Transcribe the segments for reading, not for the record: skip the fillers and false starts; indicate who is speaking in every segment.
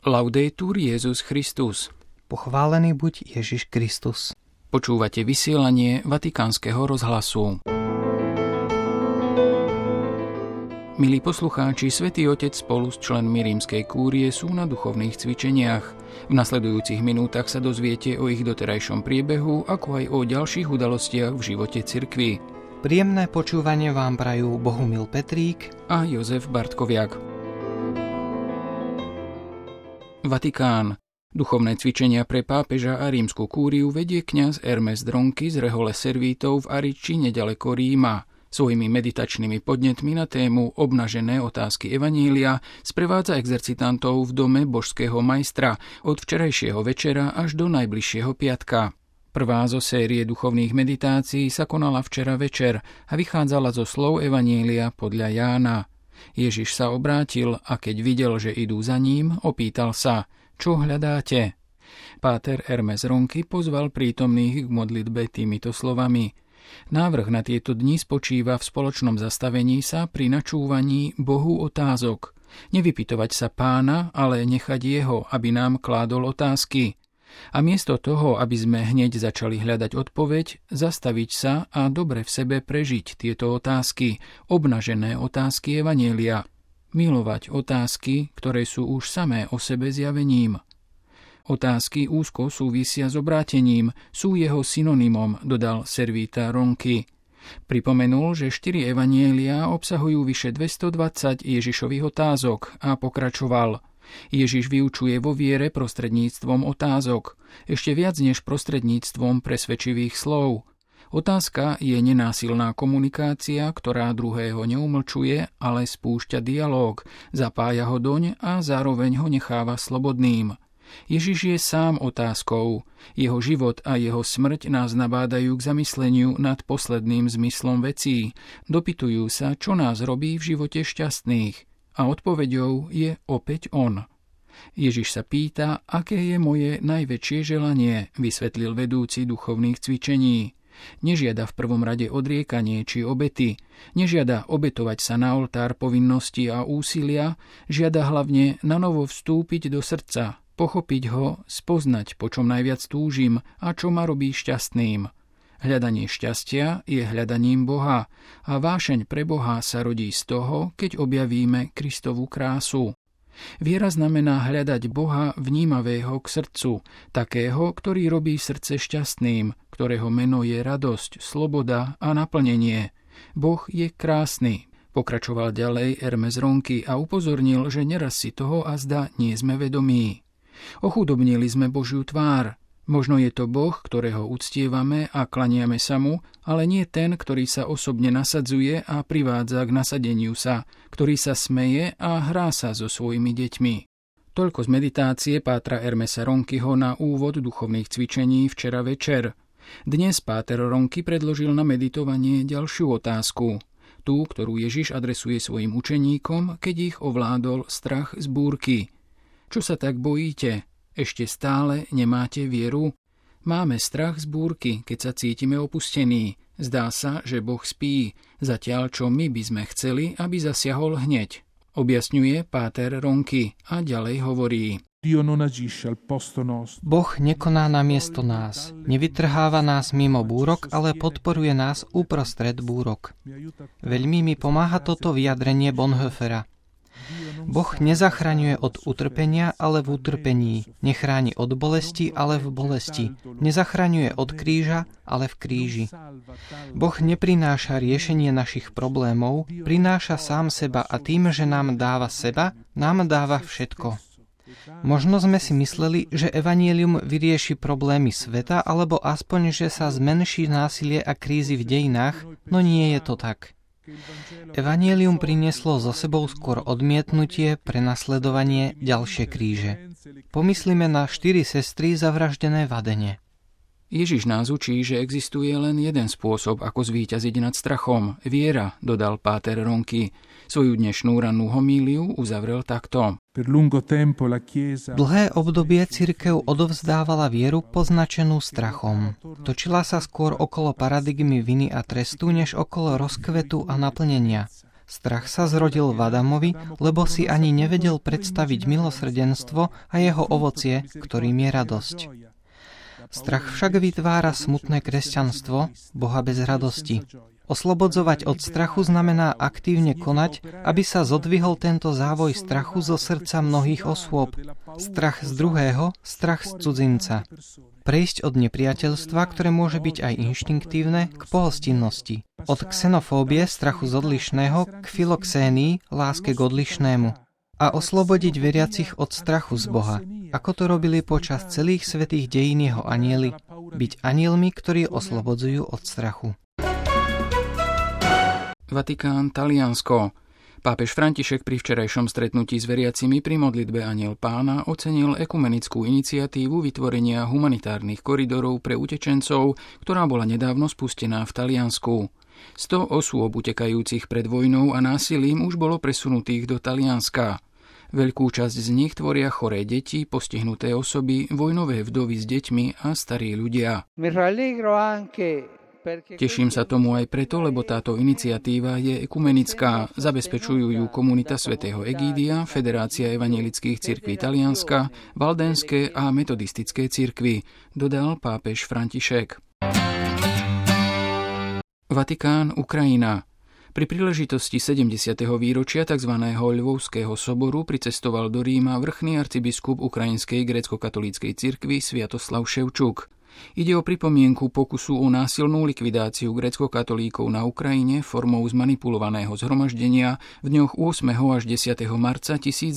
Speaker 1: Laudetur Jesus Christus.
Speaker 2: Pochválený buď Ježiš Kristus.
Speaker 1: Počúvate vysielanie Vatikánskeho rozhlasu. Milí poslucháči, Svätý Otec spolu s členmi Rímskej kúrie sú na duchovných cvičeniach. V nasledujúcich minútach sa dozviete o ich doterajšom priebehu, ako aj o ďalších udalostiach v živote cirkvi.
Speaker 2: Príjemné počúvanie vám prajú Bohumil Petrík
Speaker 1: a Jozef Bartkoviak. Vatikán. Duchovné cvičenia pre pápeža a rímsku kúriu vedie kňaz Hermes Dronky z rehole servítov v Ariči nedaleko Ríma. Svojimi meditačnými podnetmi na tému Obnažené otázky evanília sprevádza exercitantov v dome božského majstra od včerajšieho večera až do najbližšieho piatka. Prvá zo série duchovných meditácií sa konala včera večer a vychádzala zo slov evanília podľa Jána. Ježiš sa obrátil a keď videl, že idú za ním, opýtal sa: Čo hľadáte? Páter Hermes Ronky pozval prítomných k modlitbe týmito slovami. Návrh na tieto dni spočíva v spoločnom zastavení sa pri načúvaní Bohu otázok. Nevypytovať sa Pána, ale nechať Jeho, aby nám kládol otázky. A miesto toho, aby sme hneď začali hľadať odpoveď, zastaviť sa a dobre v sebe prežiť tieto otázky, obnažené otázky evanjelia. Milovať otázky, ktoré sú už samé o sebe zjavením. Otázky úzko súvisia s obrátením, sú jeho synonymom, dodal servíta Ronky. Pripomenul, že 4 evanjelia obsahujú vyše 220 Ježišových otázok a pokračoval. Ježiš vyučuje vo viere prostredníctvom otázok, ešte viac než prostredníctvom presvedčivých slov. Otázka je nenásilná komunikácia, ktorá druhého neumlčuje, ale spúšťa dialóg, zapája ho doň a zároveň ho necháva slobodným. Ježiš je sám otázkou. Jeho život a jeho smrť nás nabádajú k zamysleniu nad posledným zmyslom vecí. Dopytujú sa, čo nás robí v živote šťastných. A odpoveďou je opäť on. Ježiš sa pýta, aké je moje najväčšie želanie, vysvetlil vedúci duchovných cvičení. Nežiada v prvom rade odriekanie či obety, nežiada obetovať sa na oltár povinnosti a úsilia, žiada hlavne nanovo vstúpiť do srdca, pochopiť ho, spoznať, po čom najviac túžim a čo ma robí šťastným. Hľadanie šťastia je hľadaním Boha a vášeň pre Boha sa rodí z toho, keď objavíme Kristovu krásu. Viera znamená hľadať Boha vnímavého k srdcu, takého, ktorý robí srdce šťastným, ktorého meno je radosť, sloboda a naplnenie. Boh je krásny, pokračoval ďalej Hermes Ronky a upozornil, že neraz si toho azda nie sme vedomí. Ochudobnili sme Božiu tvár. Možno je to Boh, ktorého uctievame a klaniame sa mu, ale nie ten, ktorý sa osobne nasadzuje a privádza k nasadeniu sa, ktorý sa smeje a hrá sa so svojimi deťmi. Toľko z meditácie pátra Hermesa Ronkyho na úvod duchovných cvičení včera večer. Dnes páter Ronky predložil na meditovanie ďalšiu otázku. Tú, ktorú Ježiš adresuje svojim učeníkom, keď ich ovládol strach z búrky. Čo sa tak bojíte? Ešte stále nemáte vieru? Máme strach z búrky, keď sa cítime opustení. Zdá sa, že Boh spí, zatiaľ čo my by sme chceli, aby zasiahol hneď. Objasňuje páter Ronky a ďalej hovorí.
Speaker 2: Boh nekoná namiesto nás. Nevytrháva nás mimo búrok, ale podporuje nás uprostred búrok. Veľmi mi pomáha toto vyjadrenie Bonhoeffera. Boh nezachraňuje od utrpenia, ale v utrpení. Nechráni od bolesti, ale v bolesti. Nezachraňuje od kríža, ale v kríži. Boh neprináša riešenie našich problémov, prináša sám seba a tým, že nám dáva seba, nám dáva všetko. Možno sme si mysleli, že evanjelium vyrieši problémy sveta, alebo aspoň, že sa zmenší násilie a krízy v dejinách, no nie je to tak. Evanjelium prinieslo so sebou skôr odmietnutie, prenasledovanie, ďalšie kríže. Pomyslíme na 4 sestry zavraždené v Adene.
Speaker 1: Ježiš nás učí, že existuje len jeden spôsob, ako zvíťaziť nad strachom. Viera, dodal páter Ronky. Svoju dnešnú rannú homíliu uzavrel takto.
Speaker 2: Dlhé obdobie cirkev odovzdávala vieru poznačenú strachom. Točila sa skôr okolo paradigmy viny a trestu, než okolo rozkvetu a naplnenia. Strach sa zrodil v Adamovi, lebo si ani nevedel predstaviť milosrdenstvo a jeho ovocie, ktorým je radosť. Strach však vytvára smutné kresťanstvo, Boha bez radosti. Oslobodzovať od strachu znamená aktívne konať, aby sa zodvihol tento závoj strachu zo srdca mnohých osôb. Strach z druhého, strach z cudzinca. Prejsť od nepriateľstva, ktoré môže byť aj inštinktívne, k pohostinnosti. Od xenofóbie, strachu z odlišného, k filoxénii, láske k odlišnému. A oslobodiť veriacich od strachu z Boha, ako to robili počas celých svätých dejín jeho anjeli, byť anjelmi, ktorí oslobodzujú od strachu.
Speaker 1: Vatikán, Taliansko. Pápež František pri včerajšom stretnutí s veriacimi pri modlitbe Anjel Pána ocenil ekumenickú iniciatívu vytvorenia humanitárnych koridorov pre utečencov, ktorá bola nedávno spustená v Taliansku. 100 osôb utekajúcich pred vojnou a násilím už bolo presunutých do Talianska. Veľkú časť z nich tvoria choré deti, postihnuté osoby, vojnové vdovy s deťmi a starí ľudia. Teším sa tomu aj preto, lebo táto iniciatíva je ekumenická. Zabezpečujú ju Komunita svätého Egídia, Federácia evanjelických cirkví Talianska, Valdenské a metodistické cirkvi, dodal pápež František. Vatikán, Ukrajina. Pri príležitosti 70. výročia tzv. Lvovského soboru pricestoval do Ríma vrchný arcibiskup Ukrajinskej grécko-katolíckej cirkvi Sviatoslav Ševčuk. Ide o pripomienku pokusu o násilnú likvidáciu grécko-katolíkov na Ukrajine formou zmanipulovaného zhromaždenia v dňoch 8. až 10. marca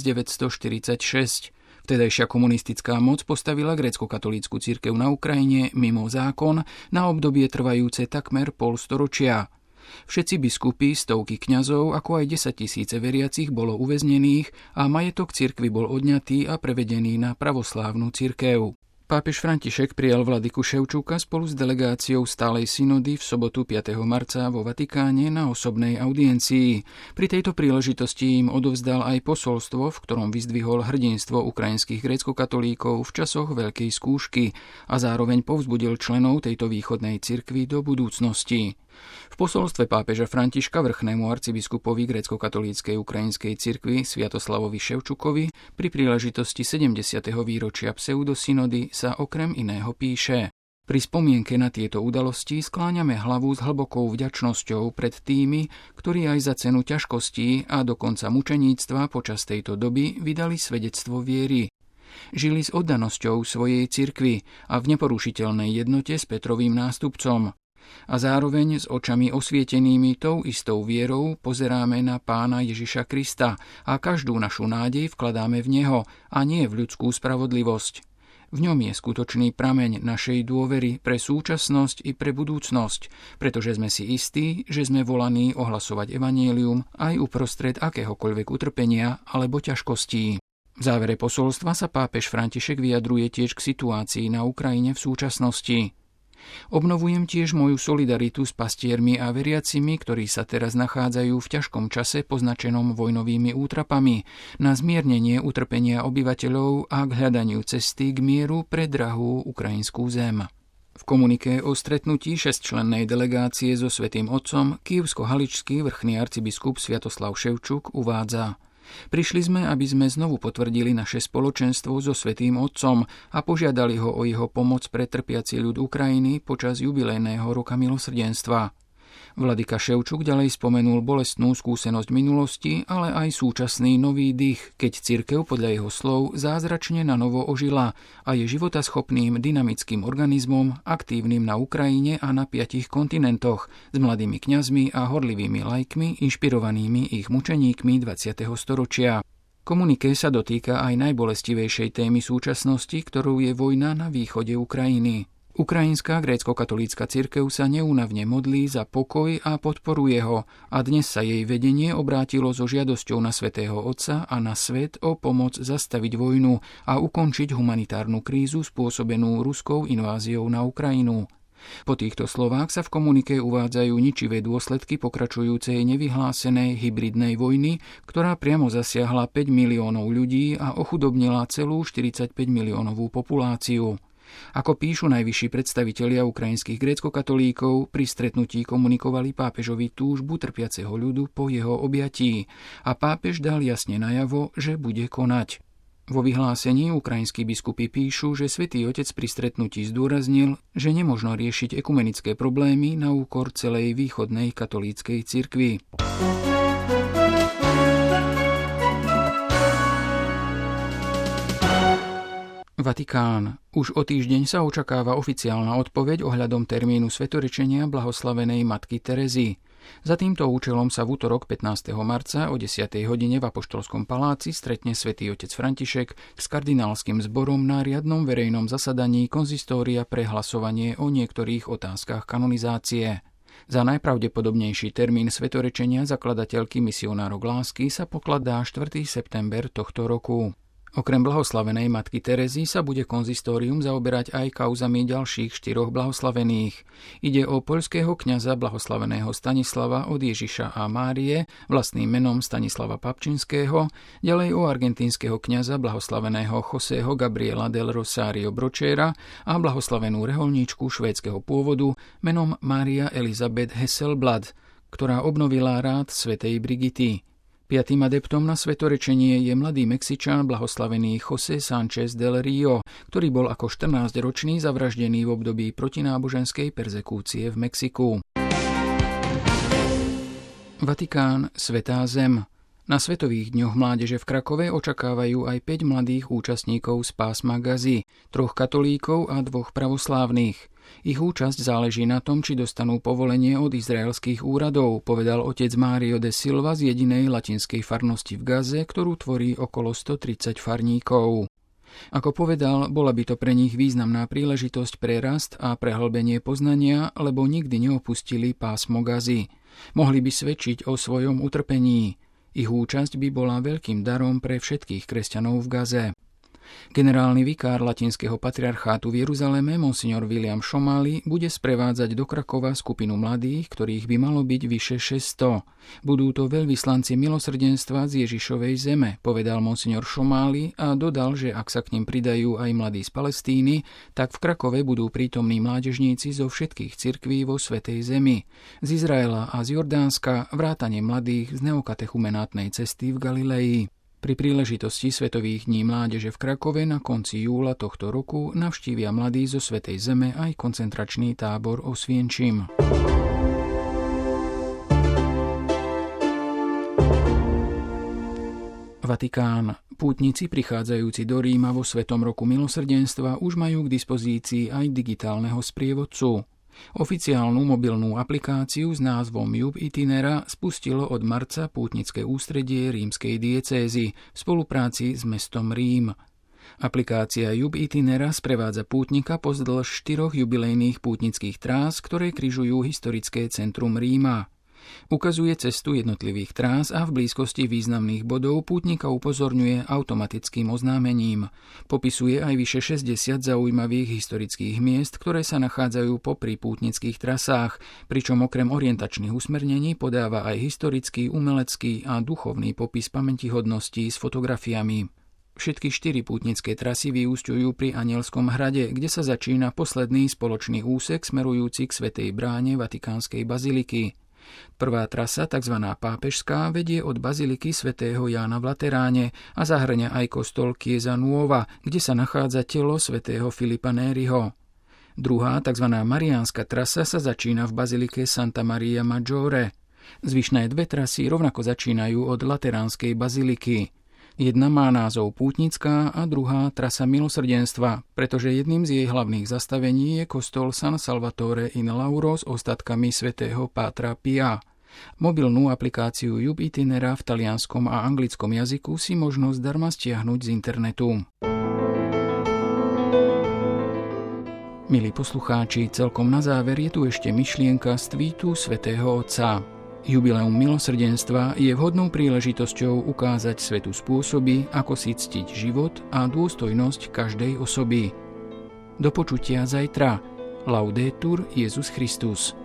Speaker 1: 1946. Vtedajšia komunistická moc postavila grécko-katolícku cirkev na Ukrajine mimo zákon na obdobie trvajúce takmer polstoročia. Všetci biskupy, stovky kňazov, ako aj 10 000 veriacich bolo uväznených a majetok cirkvi bol odňatý a prevedený na pravoslávnu cirkev. Pápež František prijal vladyku Ševčuka spolu s delegáciou stálej synody v sobotu 5. marca vo Vatikáne na osobnej audiencii. Pri tejto príležitosti im odovzdal aj posolstvo, v ktorom vyzdvihol hrdinstvo ukrajinských gréckokatolíkov v časoch veľkej skúšky a zároveň povzbudil členov tejto východnej cirkvi do budúcnosti. V posolstve pápeža Františka vrchnému arcibiskupovi grécko-katolíckej ukrajinskej cirkvi Sviatoslavovi Ševčukovi pri príležitosti 70. výročia pseudosynody sa okrem iného píše: Pri spomienke na tieto udalosti skláňame hlavu s hlbokou vďačnosťou pred tými, ktorí aj za cenu ťažkostí a dokonca mučeníctva počas tejto doby vydali svedectvo viery. Žili s oddanosťou svojej cirkvi a v neporušiteľnej jednote s Petrovým nástupcom. A zároveň s očami osvietenými tou istou vierou pozeráme na Pána Ježiša Krista a každú našu nádej vkladáme v Neho a nie v ľudskú spravodlivosť. V ňom je skutočný prameň našej dôvery pre súčasnosť i pre budúcnosť, pretože sme si istí, že sme volaní ohlasovať evanjelium aj uprostred akéhokoľvek utrpenia alebo ťažkostí. V závere posolstva sa pápež František vyjadruje tiež k situácii na Ukrajine v súčasnosti. Obnovujem tiež moju solidaritu s pastiermi a veriacimi, ktorí sa teraz nachádzajú v ťažkom čase poznačenom vojnovými útrapami, na zmiernenie utrpenia obyvateľov a k hľadaniu cesty k mieru pre drahú ukrajinskú zem. V komuniké o stretnutí 6-člennej delegácie so Svätým Otcom kyjevsko-haličský vrchný arcibiskup Sviatoslav Ševčuk uvádza: Prišli sme, aby sme znovu potvrdili naše spoločenstvo so Svätým Otcom a požiadali ho o jeho pomoc pre trpiaci ľud Ukrajiny počas jubilejného roka milosrdenstva. Vladyka Ševčuk ďalej spomenul bolestnú skúsenosť minulosti, ale aj súčasný nový dých, keď cirkev podľa jeho slov zázračne na novo ožila a je životaschopným dynamickým organizmom, aktívnym na Ukrajine a na 5 kontinentoch, s mladými kňazmi a horlivými laikmi, inšpirovanými ich mučeníkmi 20. storočia. Komuniké sa dotýka aj najbolestivejšej témy súčasnosti, ktorou je vojna na východe Ukrajiny. Ukrajinská grécko-katolícka cirkev sa neúnavne modlí za pokoj a podporuje ho a dnes sa jej vedenie obrátilo so žiadosťou na Svätého Otca a na svet o pomoc zastaviť vojnu a ukončiť humanitárnu krízu spôsobenú ruskou inváziou na Ukrajinu. Po týchto slovách sa v komunike uvádzajú ničivé dôsledky pokračujúcej nevyhlásenej hybridnej vojny, ktorá priamo zasiahla 5 miliónov ľudí a ochudobnila celú 45 miliónovú populáciu. Ako píšu najvyšší predstavitelia ukrajinských gréckokatolíkov, pri stretnutí komunikovali pápežovi túžbu trpiaceho ľudu po jeho objatí a pápež dal jasne najavo, že bude konať. Vo vyhlásení ukrajinskí biskupy píšu, že Svätý Otec pri stretnutí zdôraznil, že nemožno riešiť ekumenické problémy na úkor celej východnej katolíckej cirkvi. Vatikán. Už o týždeň sa očakáva oficiálna odpoveď ohľadom termínu svetorečenia blahoslavenej matky Terezy. Za týmto účelom sa v utorok 15. marca o 10. hodine v Apoštolskom paláci stretne Svätý Otec František s kardinálskym zborom na riadnom verejnom zasadaní konzistória pre hlasovanie o niektorých otázkach kanonizácie. Za najpravdepodobnejší termín svetorečenia zakladateľky misionárok lásky sa pokladá 4. september tohto roku. Okrem blahoslavenej matky Terezy sa bude konzistórium zaoberať aj kauzami ďalších 4 blahoslavených. Ide o poľského kňaza blahoslaveného Stanislava od Ježiša a Márie, vlastným menom Stanislava Papčinského, ďalej o argentínskeho kňaza blahoslaveného Joseho Gabriela del Rosario Brochera a blahoslavenú reholníčku švédskeho pôvodu menom Mária Elizabeth Hesselblad, ktorá obnovila rád svätej Brigity. Piatým adeptom na svetorečenie je mladý Mexičan blahoslavený José Sánchez del Río, ktorý bol ako 14-ročný zavraždený v období protináboženskej perzekúcie v Mexiku. Vatikán, Svätá zem. Na Svetových dňoch mládeže v Krakove očakávajú aj 5 mladých účastníkov z pásma Gazy, 3 katolíkov a 2 pravoslávnych. Ich účasť záleží na tom, či dostanú povolenie od izraelských úradov, povedal otec Mário de Silva z jedinej latinskej farnosti v Gaze, ktorú tvorí okolo 130 farníkov. Ako povedal, bola by to pre nich významná príležitosť pre rast a prehlbenie poznania, lebo nikdy neopustili pásmo Gazy. Mohli by svedčiť o svojom utrpení. Ich účasť by bola veľkým darom pre všetkých kresťanov v Gaze. Generálny vikár latinského patriarchátu v Jeruzaleme, monsignor William Šomali, bude sprevádzať do Krakova skupinu mladých, ktorých by malo byť vyše 600. Budú to veľvyslanci milosrdenstva z Ježišovej zeme, povedal monsignor Šomali a dodal, že ak sa k nim pridajú aj mladí z Palestíny, tak v Krakove budú prítomní mládežníci zo všetkých cirkví vo Svätej zemi, z Izraela a z Jordánska, vrátane mladých z neokatechumenátnej cesty v Galilei. Pri príležitosti Svetových dní mládeže v Krakove na konci júla tohto roku navštívia mladí zo Svätej zeme aj koncentračný tábor Osvienčim. Vatikán. Pútnici prichádzajúci do Ríma vo Svetom roku milosrdenstva už majú k dispozícii aj digitálneho sprievodcu. Oficiálnu mobilnú aplikáciu s názvom Jub Itinera spustilo od marca pútnické ústredie rímskej diecézy v spolupráci s mestom Rím. Aplikácia Jub Itinera sprevádza pútnika pozdĺž 4 jubilejných pútnických trás, ktoré križujú historické centrum Ríma. Ukazuje cestu jednotlivých trás a v blízkosti významných bodov pútnika upozorňuje automatickým oznámením. Popisuje aj vyše 60 zaujímavých historických miest, ktoré sa nachádzajú popri pútnických trasách, pričom okrem orientačných usmernení podáva aj historický, umelecký a duchovný popis pamätihodností s fotografiami. Všetky 4 pútnické trasy vyúsťujú pri Anielskom hrade, kde sa začína posledný spoločný úsek smerujúci k Svätej bráne Vatikánskej baziliky. Prvá trasa, tzv. Pápežská, vedie od baziliky svätého Jána v Lateráne a zahŕňa aj kostol Chiesa Nuova, kde sa nachádza telo svätého Filipa Nériho. Druhá, tzv. Mariánska trasa sa začína v bazilike Santa Maria Maggiore. Zvyšné 2 trasy rovnako začínajú od Lateránskej baziliky. Jedna má názov Pútnická a druhá Trasa milosrdenstva, pretože jedným z jej hlavných zastavení je kostol San Salvatore in Lauro s ostatkami svätého Pátra Pia. Mobilnú aplikáciu Jub Itinera v talianskom a anglickom jazyku si možno zdarma stiahnuť z internetu. Milí poslucháči, celkom na záver je tu ešte myšlienka z tweetu svätého Otca. Jubileum milosrdenstva je vhodnou príležitosťou ukázať svetu spôsoby, ako si ctiť život a dôstojnosť každej osoby. Do počutia zajtra. Laudetur Jesus Christus.